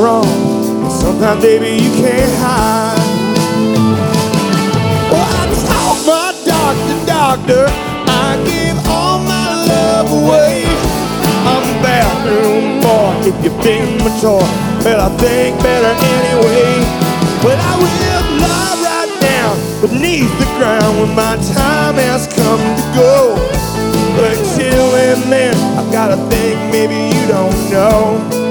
wrong, and sometimes, baby, you can't hide. Well, I told my doctor, I give all my love away. I'm a bathroom boy, if you've been mature, well, I think better anyway. But I will lie right down beneath the ground when my time has come to go. But until then, I've got a thing maybe you don't know.